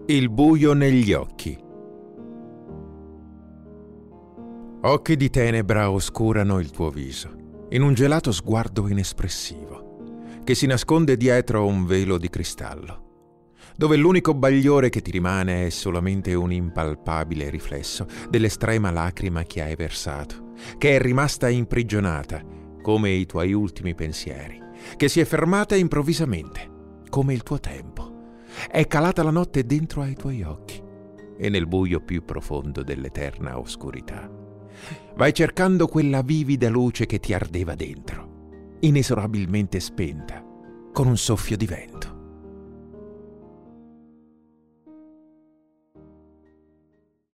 Il buio negli occhi. Occhi di tenebra oscurano il tuo viso, in un gelato sguardo inespressivo, che si nasconde dietro un velo di cristallo, dove l'unico bagliore che ti rimane è solamente un impalpabile riflesso dell'estrema lacrima che hai versato, che è rimasta imprigionata, come i tuoi ultimi pensieri, che si è fermata improvvisamente, come il tuo tempo. È calata la notte dentro ai tuoi occhi e nel buio più profondo dell'eterna oscurità. Vai cercando quella vivida luce che ti ardeva dentro, inesorabilmente spenta con un soffio di vento.